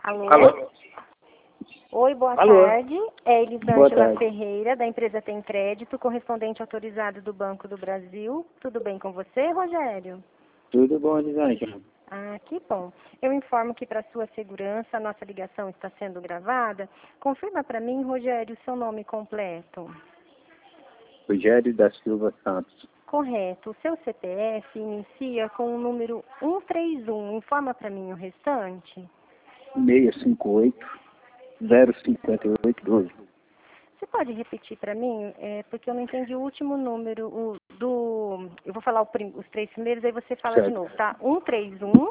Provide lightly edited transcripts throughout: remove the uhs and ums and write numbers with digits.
Alô? Alô? Oi, boa Alô? tarde. É Boa Elisângela tarde. Ferreira, da empresa Tem Crédito, correspondente autorizado do Banco do Brasil. Tudo bem com você, Rogério? Tudo bom, Elisângela? Ah, que bom. Eu informo que para sua segurança a nossa ligação está sendo gravada. Confirma para mim, Rogério, seu nome completo. Rogério da Silva Santos. Correto. O seu CPF inicia com o número 131. Informa para mim o restante. 658-058-12. Você pode repetir para mim? Porque eu não entendi o último número Eu vou falar os três primeiros, aí você fala de Certo. novo, tá? 131.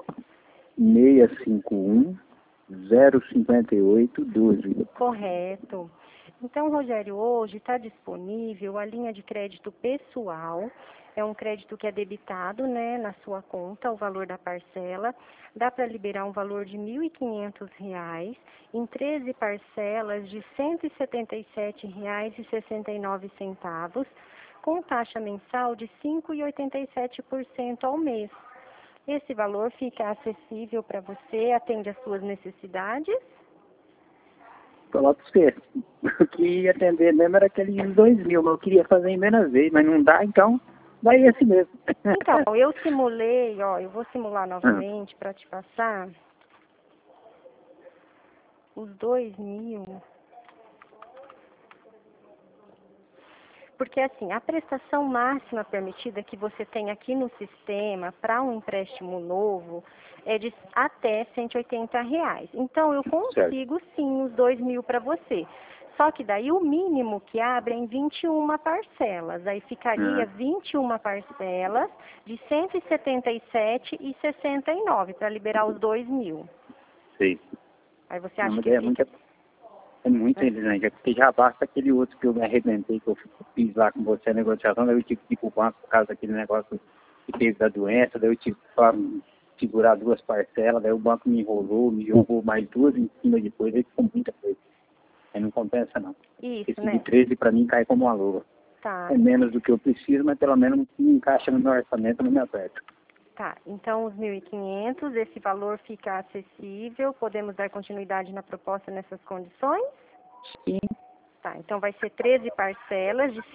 651-058-12. Correto. Então, Rogério, hoje está disponível a linha de crédito pessoal. É um crédito que é debitado, né, na sua conta, o valor da parcela. Dá para liberar um valor de R$ 1.500 em 13 parcelas de R$ 177,69, com taxa mensal de 5,87% ao mês. Esse valor fica acessível para você, atende às suas necessidades? Falar para você. O que ia atender mesmo era aquele de 2.000, mas eu queria fazer em menos vezes, mas não dá, então vai esse mesmo. Então, eu simulei, eu vou simular novamente para te passar os 2.000. Porque assim, a prestação máxima permitida que você tem aqui no sistema para um empréstimo novo é de até R$ 180. Então, eu consigo sim os 2.000 para você. Só que daí o mínimo que abre é em 21 parcelas. Aí ficaria 21 parcelas de R$ 177,69 para liberar os 2.000. Sei. Aí você Não, acha mas que é fica... muito Elisângela, porque já basta aquele outro que eu me arrebentei, que eu fiz lá com você a negociação, daí eu tive que ir pro banco por causa daquele negócio que teve da doença, daí eu tive que segurar 2 parcelas, daí o banco me enrolou, me jogou mais 2 em cima depois, aí ficou muita coisa. Aí não compensa não. Isso, Esse né? de 13 para mim cai como uma luva. Tá. É menos do que eu preciso, mas pelo menos me encaixa no meu orçamento, não me aperta. Tá, então os 1.500, esse valor fica acessível, podemos dar continuidade na proposta nessas condições? Sim. Tá, então vai ser 13 parcelas de R$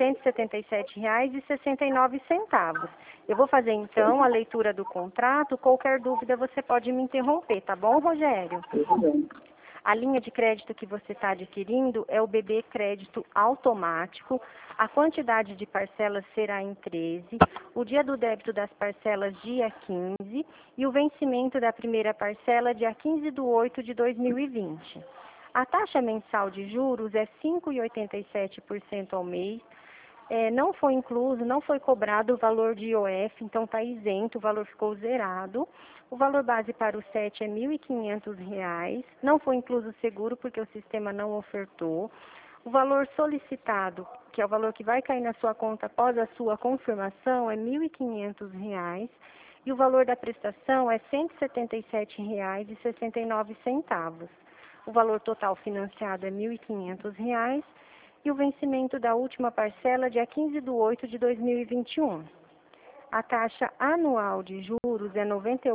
177,69. Eu vou fazer então a leitura do contrato, qualquer dúvida você pode me interromper, tá bom, Rogério? Tudo bem. A linha de crédito que você está adquirindo é o BB Crédito Automático. A quantidade de parcelas será em 13. O dia do débito das parcelas, dia 15. E o vencimento da primeira parcela, dia 15/8/2020. A taxa mensal de juros é 5,87% ao mês. Não foi incluso, não foi cobrado o valor de IOF, então está isento, o valor ficou zerado. O valor base para o SET é R$ 1.500, não foi incluso o seguro porque o sistema não ofertou. O valor solicitado, que é o valor que vai cair na sua conta após a sua confirmação, é R$ 1.500 e o valor da prestação é R$ 177,69. O valor total financiado é R$ 1.500 e o vencimento da última parcela dia 15/8/2021. A taxa anual de juros é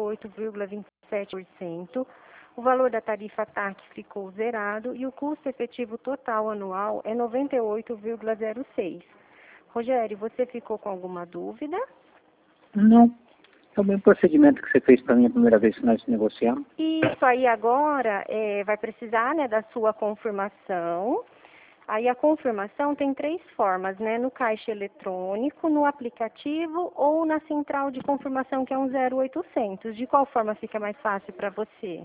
98,27%. O valor da tarifa TAC ficou zerado e o custo efetivo total anual é 98,06%. Rogério, você ficou com alguma dúvida? Não. É o mesmo procedimento que você fez para mim a primeira vez que nós negociamos. Isso aí agora vai precisar, né, da sua confirmação. Aí a confirmação tem 3 formas, né? No caixa eletrônico, no aplicativo ou na central de confirmação, que é um 0800. De qual forma fica mais fácil para você?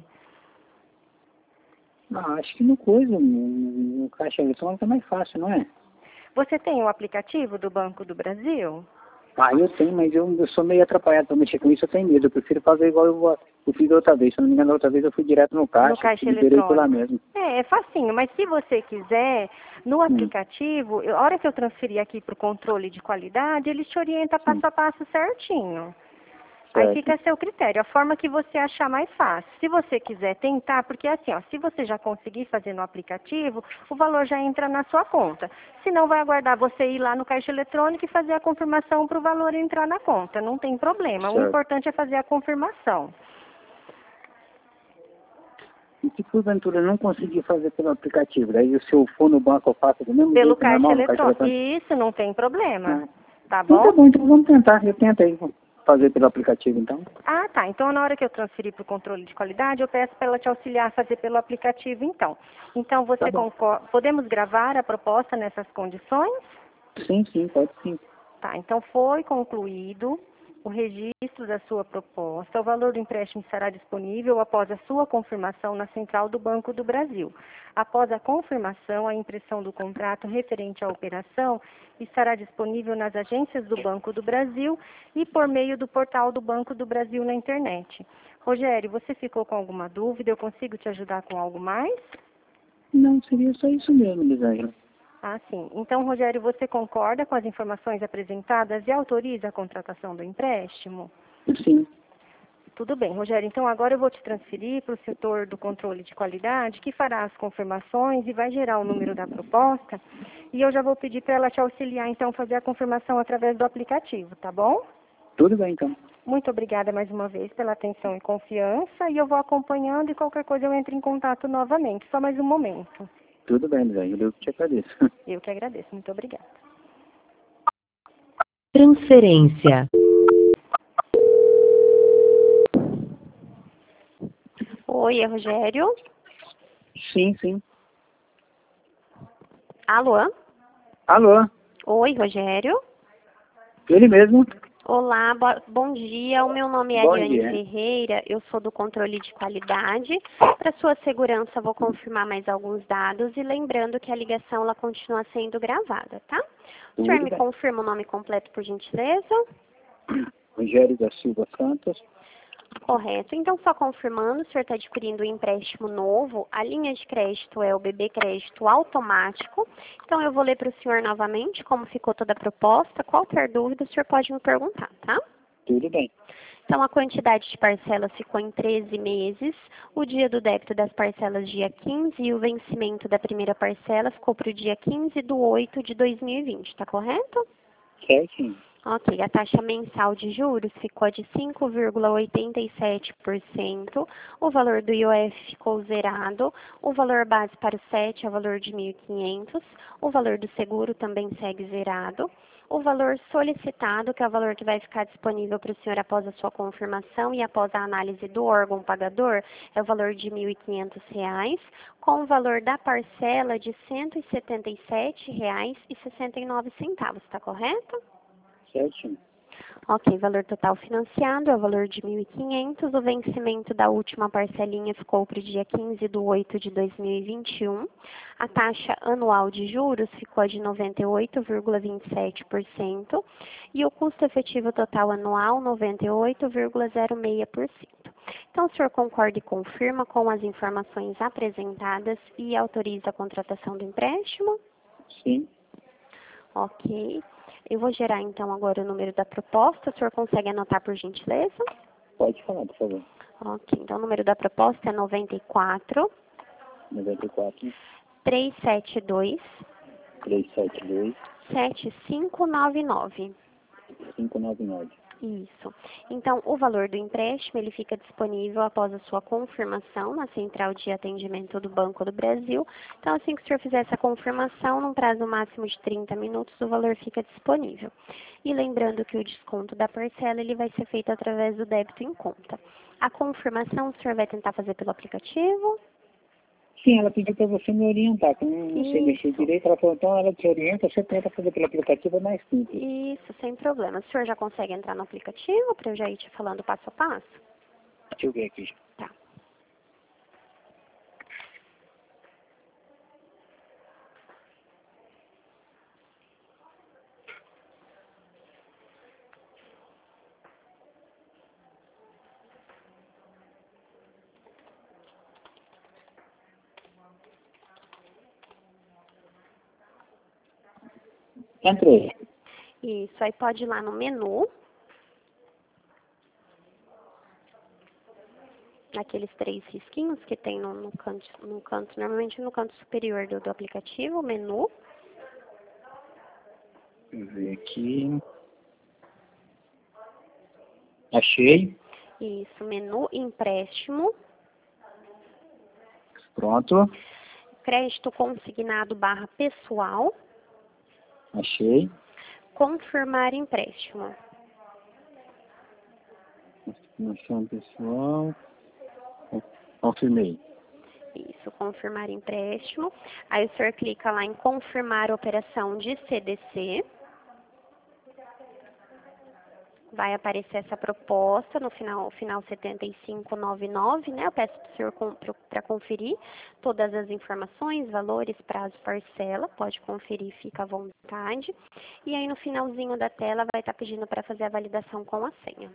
Acho que no caixa eletrônico é mais fácil, não é? Você tem o aplicativo do Banco do Brasil? Eu tenho, mas eu sou meio atrapalhado para mexer com isso, eu tenho medo. Eu prefiro fazer igual eu fiz outra vez. Se não me engano, outra vez eu fui direto no caixa e liberei por lá mesmo. É facinho, mas se você quiser, no aplicativo, a hora que eu transferir aqui para o controle de qualidade, ele te orienta passo a passo certinho. Aí fica a seu critério, a forma que você achar mais fácil. Se você quiser tentar, porque assim, se você já conseguir fazer no aplicativo, o valor já entra na sua conta. Se não, vai aguardar você ir lá no caixa eletrônico e fazer a confirmação para o valor entrar na conta. Não tem problema. O importante é fazer a confirmação. se porventura não conseguir fazer pelo aplicativo, daí se eu for no banco eu faço do mesmo Pelo jeito, caixa normal, no caixa eletrônico. eletrônico? Isso, não tem problema. Ah. Tá Então tá bom? bom, então vamos tentar. Eu tento aí fazer pelo aplicativo, então. Ah, tá. Então, na hora que eu transferir para o controle de qualidade, eu peço para ela te auxiliar a fazer pelo aplicativo, então. Então, Tá você bom. concorda? Podemos gravar a proposta nessas condições? Sim, pode sim. Tá. Então, foi concluído o registro da sua proposta. O valor do empréstimo estará disponível após a sua confirmação na Central do Banco do Brasil. Após a confirmação, a impressão do contrato referente à operação estará disponível nas agências do Banco do Brasil e por meio do portal do Banco do Brasil na internet. Rogério, você ficou com alguma dúvida? Eu consigo te ajudar com algo mais? Não, seria só isso mesmo, Elisângela. Ah, sim. Então, Rogério, você concorda com as informações apresentadas e autoriza a contratação do empréstimo? Sim. Tudo bem, Rogério. Então, agora eu vou te transferir para o setor do controle de qualidade, que fará as confirmações e vai gerar o número da proposta. E eu já vou pedir para ela te auxiliar, então, fazer a confirmação através do aplicativo, tá bom? Tudo bem, então. Muito obrigada mais uma vez pela atenção e confiança. E eu vou acompanhando e qualquer coisa eu entro em contato novamente. Só mais um momento. Tudo bem, Elisângela. Eu que te agradeço. Eu que agradeço. Muito obrigada. Transferência. Oi, é Rogério? Sim. Alô? Alô? Oi, Rogério? Ele mesmo? Olá, bom dia. O meu nome é Bom Ariane dia. Ferreira, eu sou do controle de qualidade. Para sua segurança, vou confirmar mais alguns dados e lembrando que a ligação ela continua sendo gravada, tá? O senhor Tudo me bem. confirma o nome completo, por gentileza? Rogério da Silva Santos. Correto. Então, só confirmando, o senhor está adquirindo um empréstimo novo. A linha de crédito é o BB Crédito Automático. Então, eu vou ler para o senhor novamente como ficou toda a proposta. Qualquer dúvida, o senhor pode me perguntar, tá? Tudo bem. Então, a quantidade de parcelas ficou em 13 meses, o dia do débito das parcelas dia 15 e o vencimento da primeira parcela ficou para o dia 15/8/2020, tá correto? Certinho. Ok, a taxa mensal de juros ficou de 5,87%, o valor do IOF ficou zerado, o valor base para o 7 é o valor de 1.500, o valor do seguro também segue zerado, o valor solicitado, que é o valor que vai ficar disponível para o senhor após a sua confirmação e após a análise do órgão pagador, é o valor de R$ 1.500, com o valor da parcela de R$ 177,69, está correto? Certinho. Ok, valor total financiado é o valor de 1.500. O vencimento da última parcelinha ficou para o dia 15/8/2021. A taxa anual de juros ficou de 98,27% e o custo efetivo total anual 98,06%. Então, o senhor concorda e confirma com as informações apresentadas e autoriza a contratação do empréstimo? Sim. Ok. Eu vou gerar, então, agora o número da proposta. O senhor consegue anotar, por gentileza? Pode falar, por favor. Ok. Então, o número da proposta é 94 94 372 372 7599. 599. Isso. Então, o valor do empréstimo, ele fica disponível após a sua confirmação na Central de Atendimento do Banco do Brasil. Então, assim que o senhor fizer essa confirmação, num prazo máximo de 30 minutos, o valor fica disponível. E lembrando que o desconto da parcela, ele vai ser feito através do débito em conta. A confirmação, o senhor vai tentar fazer pelo aplicativo? Sim, ela pediu para você me orientar, que eu não sei mexer Isso. direito. Ela falou, então ela te orienta, você tenta fazer pelo aplicativo, é mais simples. Isso, sem problema. O senhor já consegue entrar no aplicativo para eu já ir te falando passo a passo? Deixa eu ver aqui. Tá. Entrei. Isso, aí pode ir lá no menu, naqueles 3 risquinhos que tem no canto, normalmente no canto superior do aplicativo, menu. Deixa eu ver aqui. Achei. Isso, menu empréstimo. Pronto. Crédito consignado / pessoal. Achei. Confirmar empréstimo. Confirmação pessoal. Confirmei. Isso, confirmar empréstimo. Aí o senhor clica lá em confirmar operação de CDC. Vai aparecer essa proposta no final 7599, né? Eu peço para o senhor para conferir todas as informações, valores, prazo, parcela. Pode conferir, fica à vontade. E aí no finalzinho da tela vai estar pedindo para fazer a validação com a senha.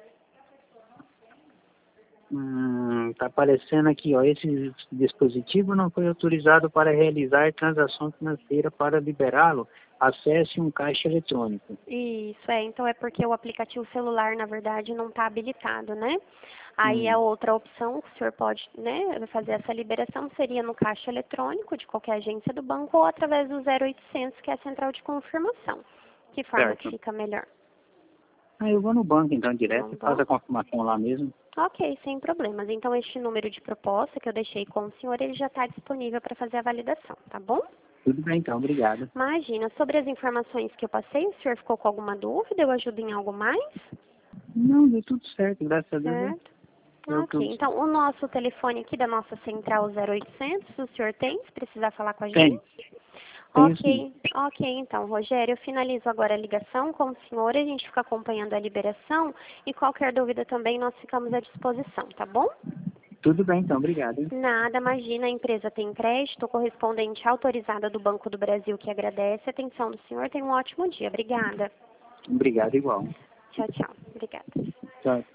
Tá aparecendo aqui, ó, esse dispositivo não foi autorizado para realizar transação financeira. Para liberá-lo, acesse um caixa eletrônico. Isso, então é porque o aplicativo celular, na verdade, não está habilitado, né? Aí a outra opção que o senhor pode, né, fazer essa liberação seria no caixa eletrônico de qualquer agência do banco ou através do 0800, que é a central de confirmação. Que forma que fica melhor? Eu vou no banco, então, direto, e faço a confirmação lá mesmo. Ok, sem problemas. Então, este número de proposta que eu deixei com o senhor, ele já está disponível para fazer a validação, tá bom? Tudo bem, então, obrigado. Imagina, sobre as informações que eu passei, o senhor ficou com alguma dúvida? Eu ajudo em algo mais? Não, deu tudo certo, graças a Deus. Certo. Ok, então o nosso telefone aqui da nossa central 0800, o senhor tem, se precisar falar com a gente? Tem. Ok, então, Rogério, eu finalizo agora a ligação com o senhor, a gente fica acompanhando a liberação e qualquer dúvida também nós ficamos à disposição, tá bom? Tudo bem, então, obrigado. Hein? Nada, imagina, a empresa tem crédito, correspondente autorizada do Banco do Brasil que agradece. A atenção do senhor, tenha um ótimo dia. Obrigada. Obrigado, igual. Tchau, tchau. Obrigada. Tchau.